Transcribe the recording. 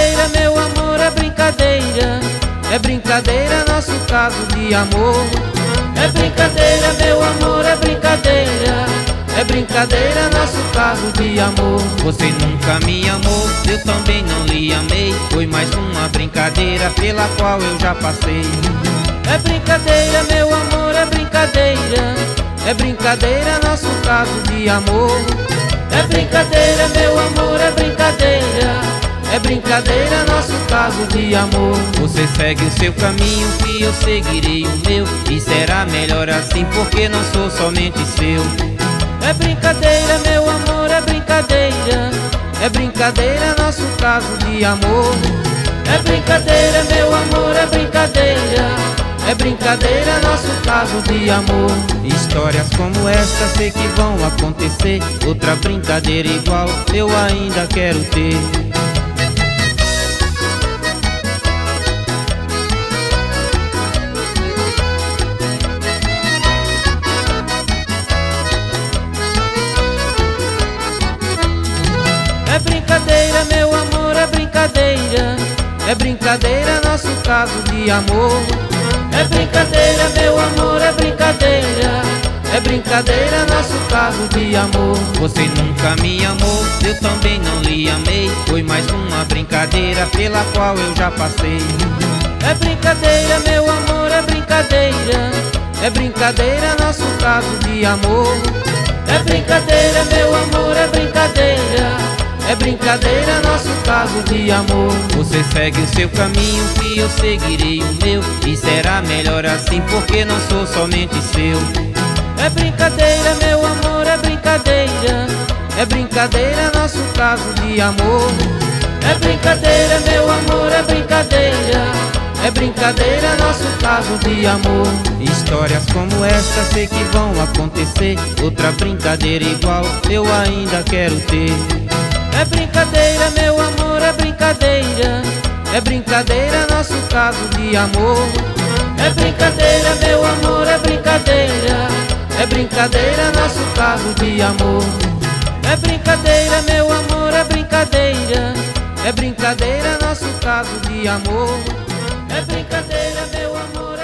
brincadeira, meu amor, é brincadeira. É brincadeira nosso caso de amor. É brincadeira, meu amor, é brincadeira. É brincadeira nosso caso de amor. Você nunca me amou, eu também não lhe amei. Foi mais uma brincadeira pela qual eu já passei. É brincadeira, meu amor, é brincadeira. É brincadeira nosso caso de amor. É brincadeira, meu amor, é brincadeira. É brincadeira nosso caso de amor. Você segue o seu caminho que eu seguirei o meu, e será melhor assim porque não sou somente seu. É brincadeira, meu amor, é brincadeira. É brincadeira nosso caso de amor. É brincadeira, meu amor, é brincadeira. É brincadeira nosso caso de amor. Histórias como esta sei que vão acontecer. Outra brincadeira igual eu ainda quero ter. É brincadeira, meu amor, é brincadeira. É brincadeira nosso caso de amor. É brincadeira, meu amor, é brincadeira. É brincadeira nosso caso de amor. Você nunca me amou, eu também não lhe amei. Foi mais uma brincadeira pela qual eu já passei. É brincadeira, meu amor, é brincadeira. É brincadeira nosso caso de amor. É brincadeira, meu amor, é brincadeira. É brincadeira nosso caso de amor. Você segue o seu caminho que eu seguirei o meu, e será melhor assim porque não sou somente seu. É brincadeira, meu amor, é brincadeira. É brincadeira nosso caso de amor. É brincadeira, meu amor, é brincadeira. É brincadeira nosso caso de amor. Histórias como esta sei que vão acontecer. Outra brincadeira igual eu ainda quero ter. É brincadeira, meu amor, é brincadeira. É brincadeira nosso caso de amor. É brincadeira, meu amor, é brincadeira. É brincadeira nosso caso de amor. É brincadeira, meu amor, é brincadeira. É brincadeira nosso caso de amor. É brincadeira, meu amor.